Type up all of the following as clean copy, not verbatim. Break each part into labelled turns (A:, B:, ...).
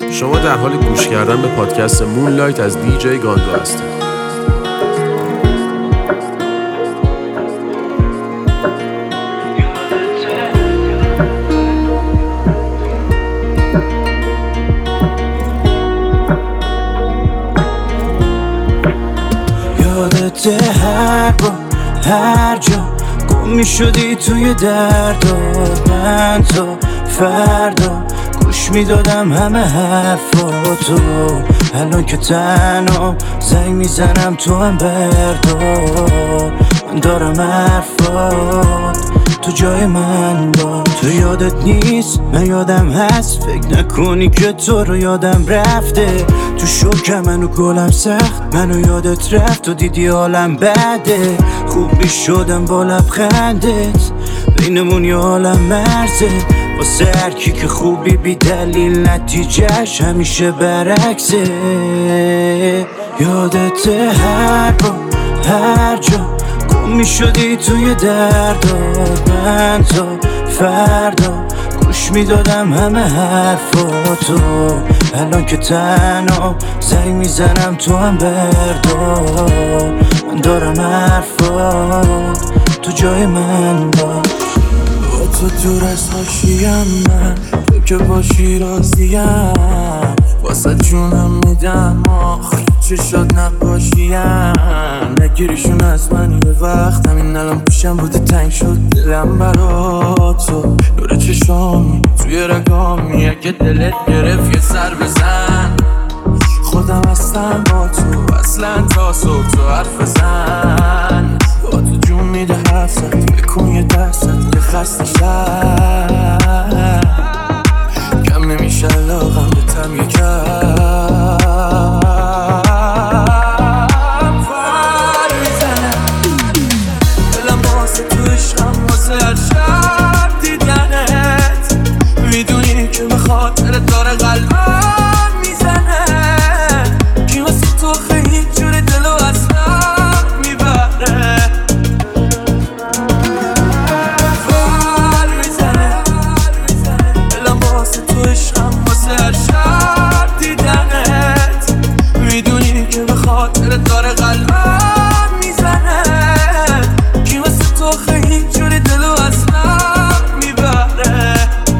A: شما در حال گوش کردن به پادکست مونلایت از دیجی گاندو هستید.
B: یادت هر جا گم می شدی توی درد و من تو فردا گوش می دادم همه حرفاتو. الان که تنها زنگ می زنم تو هم بردار، من دارم حرفات تو جای من با. تو یادت نیست من یادم هست، فکر نکنی که تو رو یادم رفته. تو شوکم منو گلم سخت، منو یادت رفت و دیدی حالم بده. خوب می شدم با لبخندت، بینمون یه عالم مرزه. واسه هر کی که خوبی بی دلیل نتیجهش همیشه برعکسه. یادت هر جا گم می شدی توی درد و من تا فردا گوش می دادم همه حرفاتو. الان که تنها زنگ می زنم تو هم بردار، من دارم حرفات تو جای من باش. تو دور از حاشیم، من تو که باشی راضیم. واسه جونم میدم آخ چشات نباشیم. نگیریشون از من یه وقت، همین الان پیشم بوده تنگ شد دلم برا تو. نور چشامی توی رگامی، اگه دلت گرفت یه سر بزن. خودم هستم با تو اصلا تا صبح تو حرف بزن. با تو جون میده حرفت، بکن یه دست یه خسته شد. کم نمیشه لاغم به تم یکم فر میزنه. دلم واسه تو عشقم، واسه هر شب دیدنت. میدونی که به خاطرت داره قلبم میزنه. کی واسه تو خیلی جوری دلو اصلا میبره. داره قلبم میزنه. کی واسه تو خیلی جوری دلو اصلا میبره.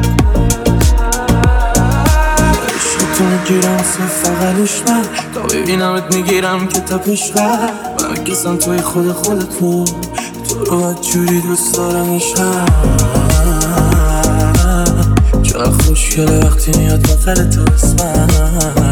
B: عشق تو میگیرم صرف فقلش من، تا ببینمت میگیرم که تا پیشقه. من کسم توی خودت تو رو باید جوری دوست دارم عشقم. چقدر خوشگله وقتی میاد بغل تو اسمم.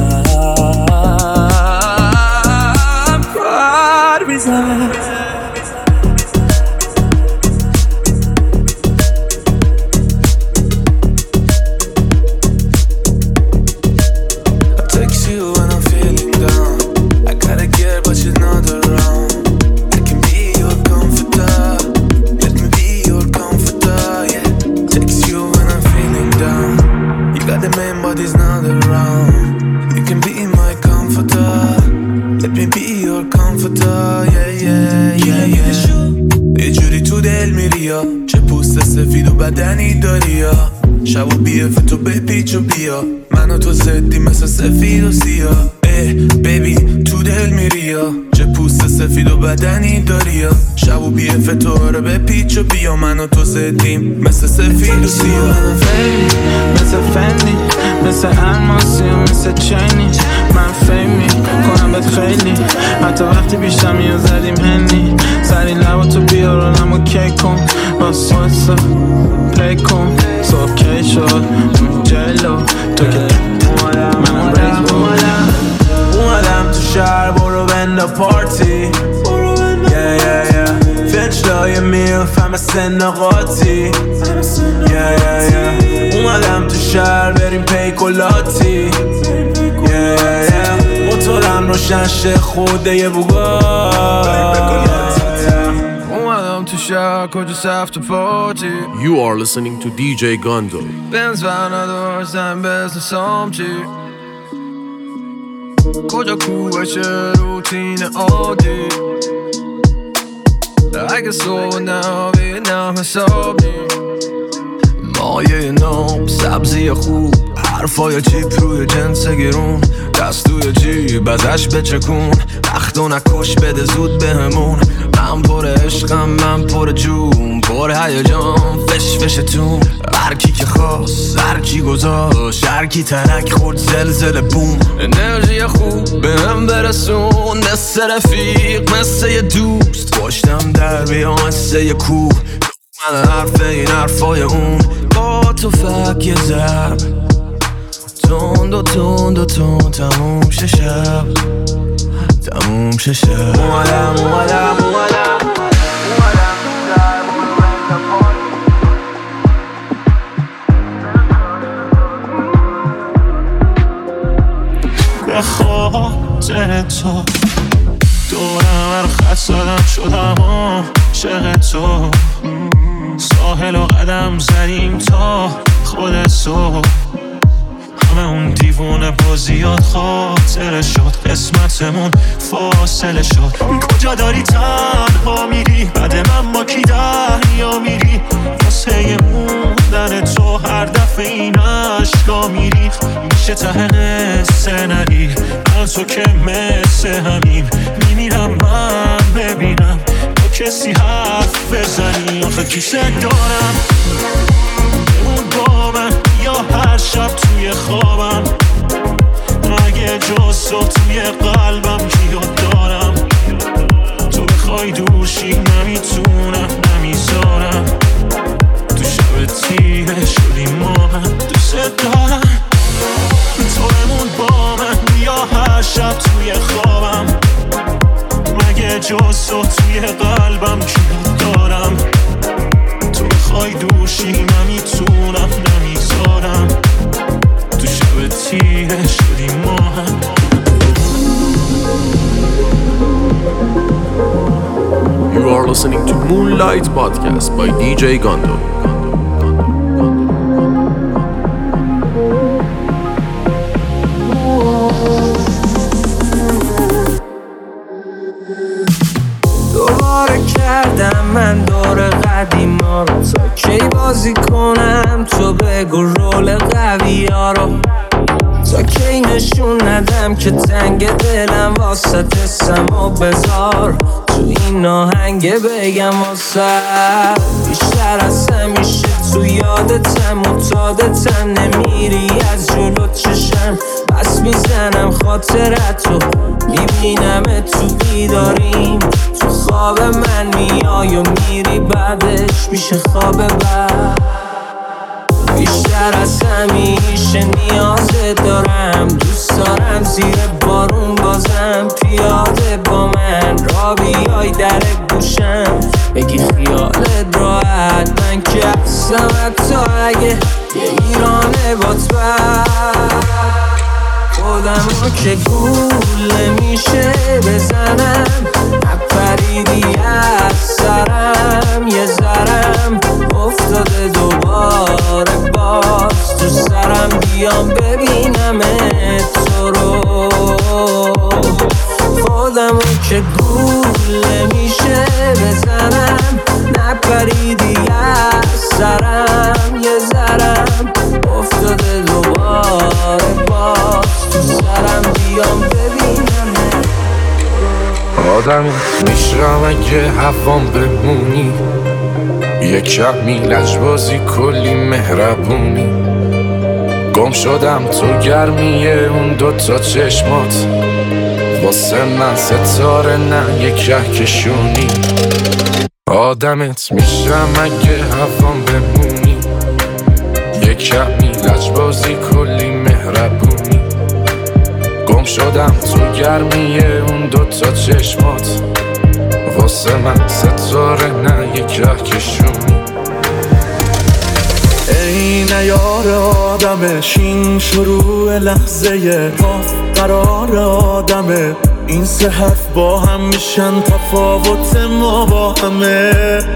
B: چه پوست سفید و بدنی داری یا شب و بیف تو بپیچ و بیا. من و تو زدی مثل سفید و سیاه. بیبی تو دل میری یا چه پوست سفید و بدنی داری یا شب و بیف تو رو بپیچ و بیا. من و تو زدیم مثل سفید و سیاه.
C: مثل فنی، مثل الماسی و مثل چینی. من فیمی کنم بهت خیلی، حتی وقتی بیشتر میو زدیم هنی. سری لبا تو بیار و نمو کیک کن، واسه پلی کن. صبح کی شد جلو تو که منم ریز اومدم تو شهر برو بنده پارتی. فنچلای میلف همه سن قاطی. اومدم تو شهر بریم پیکولاتی. موتورم روشن شه خوده یه بوگار. اومدم تو شهر کجا سفت پارتی.
A: You are listening to DJ Gando.
C: بنز و نداشتم بزنسام چی. کجا کوبشه روتین عادی. اگه صبح نبینم حساب نی. مایه نام سبزی خوب،
D: حرفای چیپ روی جنس گرون، دست توی جیب ازش بچکون، وقتو نکش بده زود بهمون. من پر عشقم، من پر جون، پر هیجان، فش فشتون. هرکی که خواست، هرکی گذاشت، هرکی ترک خورد زلزله بوم. انرژی خوب به هم برسون، مثل رفیق مثل یه دوست. پشتم در بیام مثل یه کوه، من حرف این حرفای اون. با تو فک یه ضرب تند و تند و تند، تموم شه شب، تموم شه شب. اومدم اومدم اومدم
E: به خاطر تو دورم خط زدم شدم عاشق تو. ساحل و قدم زدیم تا خود تو، همه اون دیوونه بازیات خاطره شد، قسمتمون فاصله شد. کجا داری تنها میری، بعد من با کی دریا میری؟ واسه موندن تو هر دفعه این عشقا میریخ. میشه ته قصه نری، من تو که مثل همین میمیرم من ببینم با کسی حرف بزنی. آخه کیسه دارم بمون با من، یا هر شب توی خوابم، اگه جز تو توی قلبم کیو دارم. تو بخوای دوشی نمیتونم نمیذارم، تو شب تیره شدی ما هم. دوست دارم تو بمون با من، یا هر شب توی خوابم، مگه جز تو توی قلبم کیو دارم. تو بخوای دوشی نمیتونم نمیذارم، تو شب تیره شدی ما هم.
A: You are listening to Moonlight Podcast by DJ Gondo.
B: دوباره کردم من دور قدیما رو، تا کی بازی کنم تو بگو رول قوی ها رو. تا کی نشون ندم که تنگ دلم واسه سما بذار، تو این آهنگ بگم واسه بیشتر از همیشه تو یادتم معتادتم، نمیری از جلو چشم، بس میزنم خاطرتو، میبینم تو بیداریم، تو خواب من میای و میری بعدش میشه خواب بعد. بیشتر از همیشه نیازت دارم، دوست دارم زیر بارون بازم پیاده با من را بیای در گوشم، بگی خیالت راحت من که هستم، حتی اگه یه ایرانه با تو خودم رو که گوله میشه بزنم، نپریدی از سرم، یه ذرم افتاده دوباره باز تو سرم، بیام ببینم تو رو. خودم رو که گوله میشه بزنم، نپریدی از سرم، یه ذرم افتاده دوباره باز تو سرم، بیام ببینم.
D: آدمت میشرم اگه هوام بمونی، یک کمی لجبازی کلی مهربونی. گم شدم تو گرمیه اون دوتا چشمات، واسه من ستاره نه یک کهکشونی. آدمت میشم اگه هوام بمونی، یک کمی لجبازی کلی مهربونی. گم شدم تو گرمیه اون دوتا چشمات، واسه من ستاره نه یک کهکشونی.
F: ای نیار آدمش این شروع لحظه قاف قرار آدمه، این سه حرف با هم میشن تفاوت ما با همه،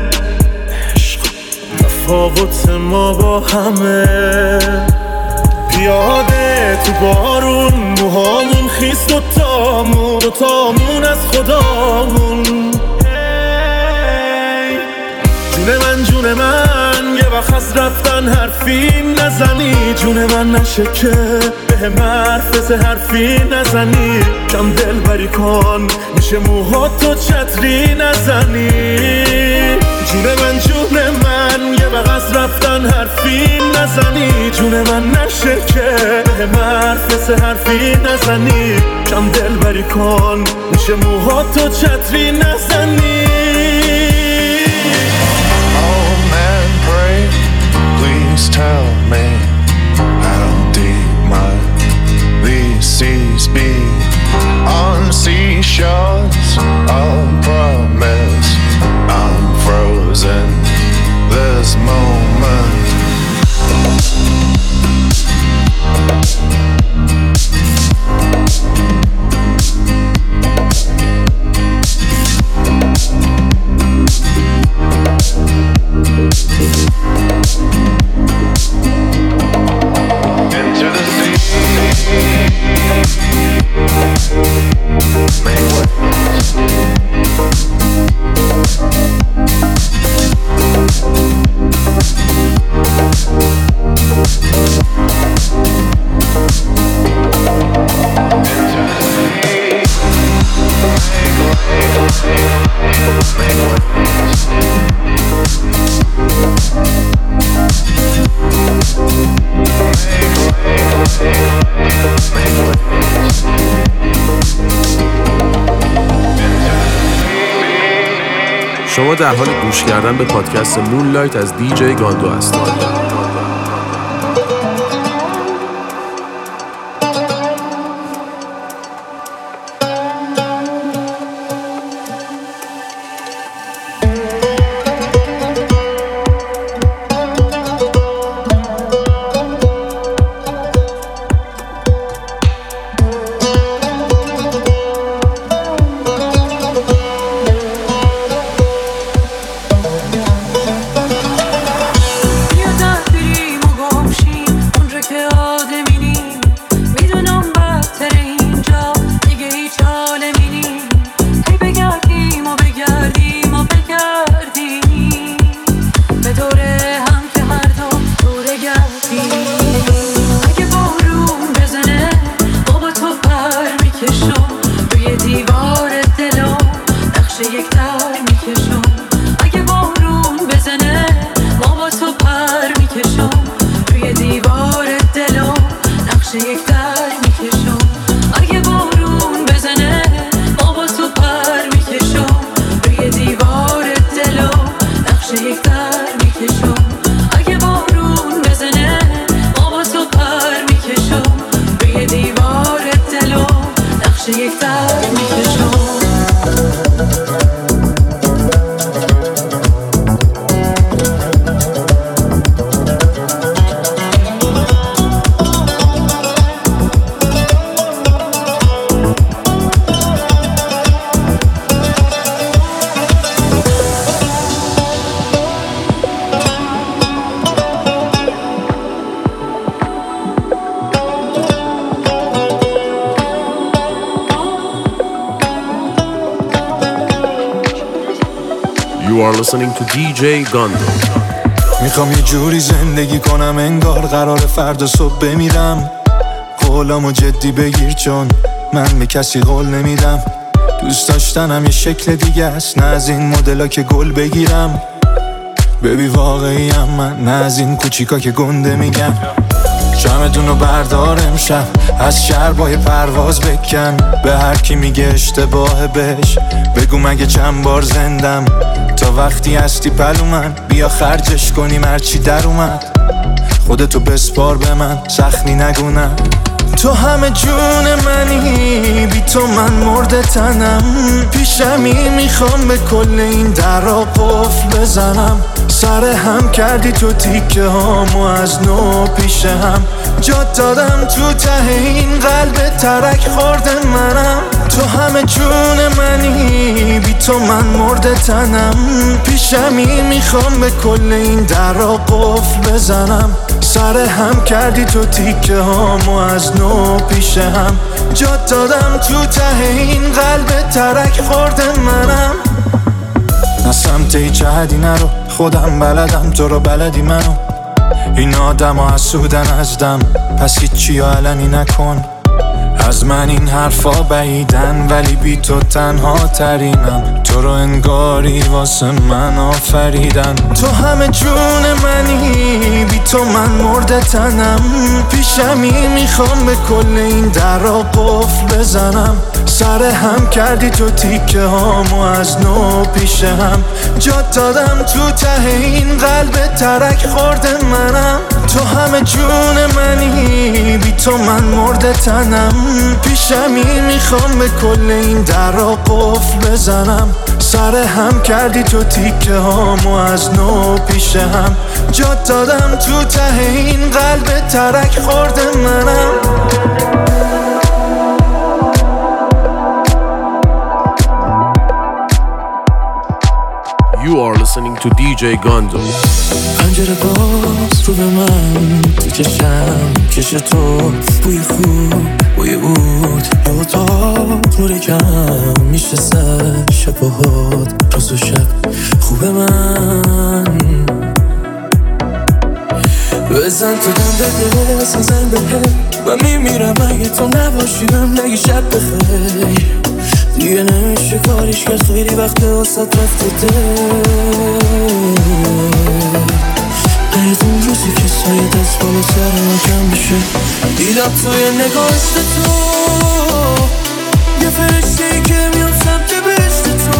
F: تفاوت ما با همه. پیاده تو بارون موهامون خیس دوتامون از خدامون. جون من یه وقت از رفتن حرفی نزنی، جون من نشه که به حرف حرفی نزنی، کم دل بری کن میشه موهاتو چتری نزنی. جون من یه وقت از رفتن حرفی نزنی، جون من نشه که به حرف حرفی نزنی، کم دل بری کن میشه موهاتو چتری نزنی.
G: Please tell me how deep might these seas be? On seashores of promise, I'm frozen this moment.
A: شما در حال گوش کردن به پادکست مونلایت از دیجی گاندو هستید. You are listening to DJ Gondo.
B: میخوام یه جوری زندگی کنم انگار قرار فردا صبح بمیرم، قولامو جدی بگیر چون من به کسی قول نمیدم. دوست داشتنم یه شکل دیگه است، نه از این مدلا که گل بگیرم. ببی واقعیم من، نه از این کوچیکا که گنده میگم. شمتونو بردار امشب از شربای پرواز بکن، به هر کی میگه اشتباه بهش بگو مگه چند بار زندم. تا وقتی هستی پلو من بیا خرجش کنیم هرچی در اومد، خودتو بسپار به من سخنی نگونم. تو همه جون منی، بی تو من مرده تنم. پیشمی میخوام به کل این درا قفل بزنم. سر هم کردی تو تیکه هامو از نو پیش هم جات دادم تو ته این قلب ترک خورده منم. تو همه جون منی، بی تو من مرده تنم. پیشمی میخوام به کل این درا قفل بزنم. سر هم کردی تو تیکه هامو از نو پیش هم جات دادم تو ته این قلب ترک خورده منم. نه سمت هیچ جهدی نرو، خودم بلدم تو رو بلدی منو. این آدم ها حسودن از دم، پس هیچی علنی نکن. از من این حرفا بعیدن ولی بی تو تنها ترینم. تو رو انگاری واسه من آفریدن. تو همه جون منی، بی تو من مرده تنم. پیشمی میخوام به کل این درا قفل بزنم. سر هم کردی تو تیکه هامو از نو پیش هم. جات دادم تو ته این قلب ترک خورده منم. تو همه جون منی، بی تو من مرده تنم. پیشمی میخوام به کل این درا قفل بزنم. سر هم کردی تو تیکه هامو از نو پیش هم. جات دادم تو ته این قلب ترک خورده منم.
A: You are listening to DJ Gondo.
F: پنجره باز رو به من، تو چشم کش تو، بوی خوب بوی بود. یه اتاق نور کم میشه سر شب و هات، روز و شب خوب من. بزن تو دم بده، زن بده، من میمیرم اگه تو نباشی. بهم نگی شب بخیر، دیگه نمیشه کاریش کرد. خیلی وقت واسه رفته دل. باید اون روزی که سایه دست بالا سر من کم بشه. دیدم توی نگاهست تو یه فرشته‌ای که میام سمت بهشت تو.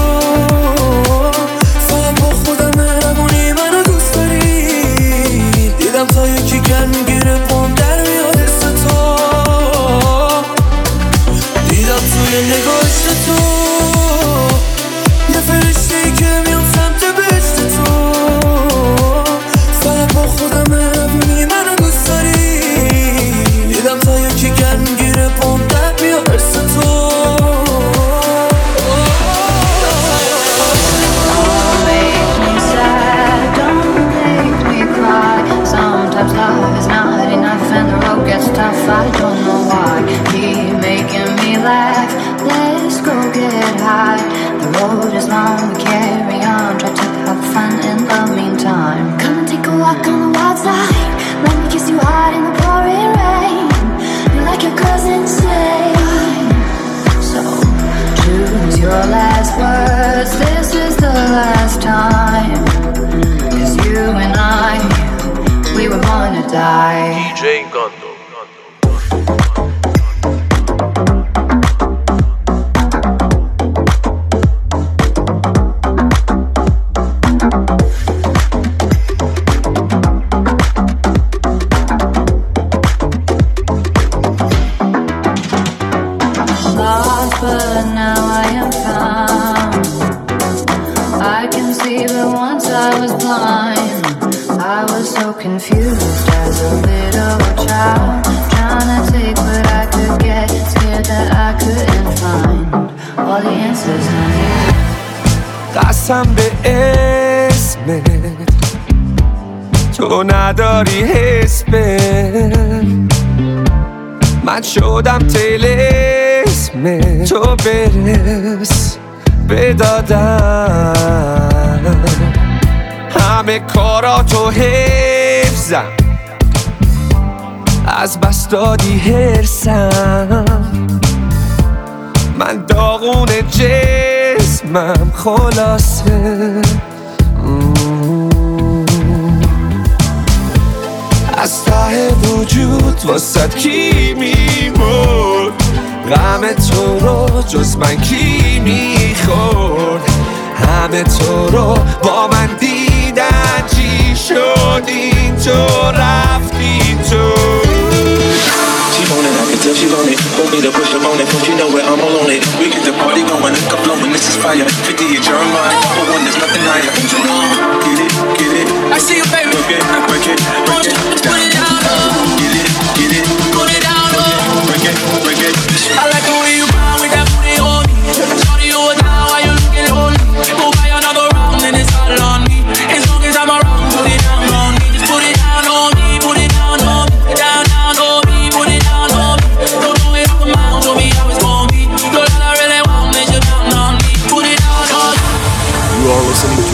F: فقط با خودم مهربونی منو دوست داری. دیدم تا یکی گرم میگیره پام در میاد حس تو. دیدم توی نگاهست تو یه فرشته‌ای که میام سمت بهشت تو. فقط با خودم مهربونی منو دوست داری. دیدم تا یکی گرم میگیره پام در میاد حس تو. Sometimes love is not enough and the road gets tough. I don't know why. Keep making me laugh. Let's go get high. The road is long, we carry on. Try to have fun in the meantime. Come and take a walk on the wild side. Let me kiss you hard in the pouring rain. You like your cousin say. So choose your last words. This is the last time. 'Cause you and I, we were born to die.
A: DJ Gondo.
H: Lost, but now I am found. I can see, but once I was blind. I was so confused as a little child, trying to take what I could get, scared that I couldn't find all the answers I need.
D: قسم به اسمت تو نداری حس به من شدم طلسم تو برس بدادم همه کاراتو حفظم از بس دادی هرسم من داغون جسمم خلاصه از ته وجود واسد کی میمرد غم تو رو جز من کی میخورد همه تو رو با من دیدن چی شد این تو رفتی تو
I: She want it, I can tell she want it. Want me to push up on it, don't you know where I'm all on it. We get the party going, like a flowing, this is fire. 50 at Jeremiah, for one there's nothing higher. Get it, I see you baby. Break it, break it, break it down. Get it, put it down. Break it.
C: I like the way you bow with that booty on me. Shorty, you are down, why you looking lonely? Go buy another round and it's all on me. As long as I'm around, put it down on me. Just put it down on me, put it down on me. Down on me, put it down on me. Don't know if I'm out, show me how it's gonna be. Girl, all I really want is you down on me. Put it down on me.
A: You are listening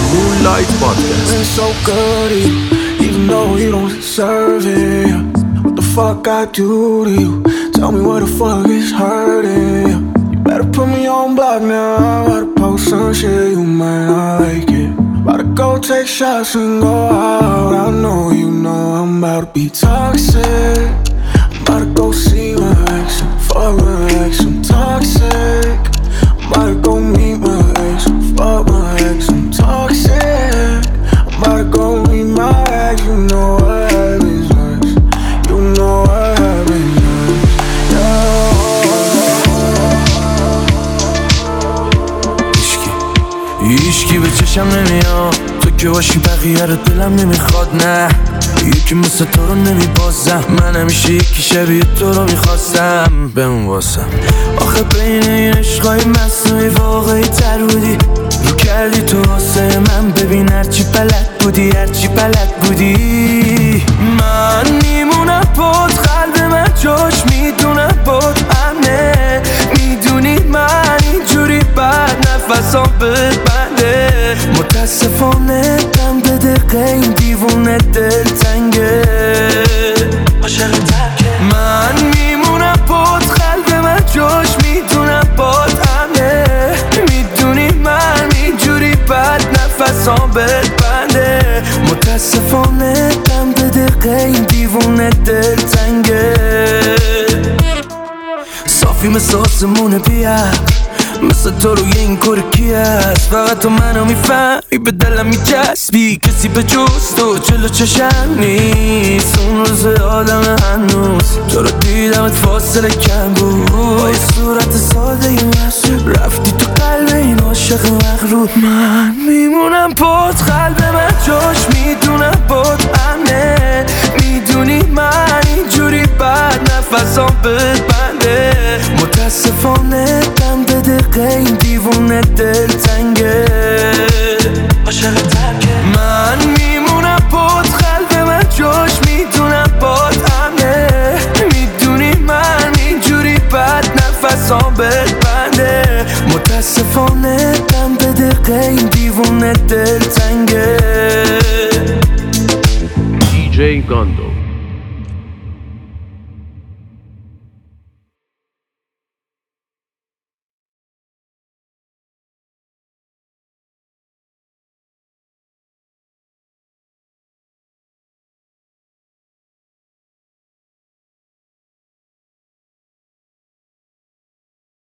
C: to you, even though you don't deserve it. What the fuck I do to you? Tell me what the fuck is hurting you. You better put me on block now. I'm about to post some shit, you might not like it. About to go take shots and go out. I know you know I'm about to be toxic. I'm about to go see my ex and fuck my ex. I'm toxic. I'm about to go meet my ex and fuck my ex. I'm toxic. I'm about to go meet my ex. You know what happens next. You know what happens next. Yeah.
B: هیچکی به چشم نمیاد تو که باشی بقیه رو دلم نمیخواد نه یکی مثل تو رو نمیبازم من همیشه یکی شبیه تو رو میخواستم بمون واسم آخه بین این عشقای مصنوعی واقعی تر بودی رو کردی تو واسه من ببین هرچی بلد بودی هرچی بلد بودی من میمونم بود قلب من جاش میدونم بود امنه میدونی من اینجوری بعد نفسام ببنده متاسفانه دم به دقیقه این دیوونه دل تنگه عاشق ترکه من میمونم بود قلب من جاش میدونم بود امنه میدونی من اینجوری بعد نفسام ببنده متاسفانه دم به دقیقه این دیوونه دل تنگه صافی مثل آسمون بیار مثل تو روی این کار کی هست فقط تو منو میفهمی به دلم میچسبی کسی به جز تو جلو چشم نیست اون روز آدم هنوز تو رو دیدمت فاصله کم بود با یه صورت ساده ی مسئول رفتی تو قلب این عاشق مغرور من میمونم بود قلب من جاش میدونم بود امنه میدونی من اینجوری بعد نفسام ببنده متاسفانه دم به دقیقه این دیوونه دل تنگه عاشق ترکه من میمونم بود قلب من جاش میدونم بود امنه میدونی من اینجوری بعد نفسام ببنده متاسفانه دم به دقیقه این دیوونه دل تنگه
A: DJ Gondo.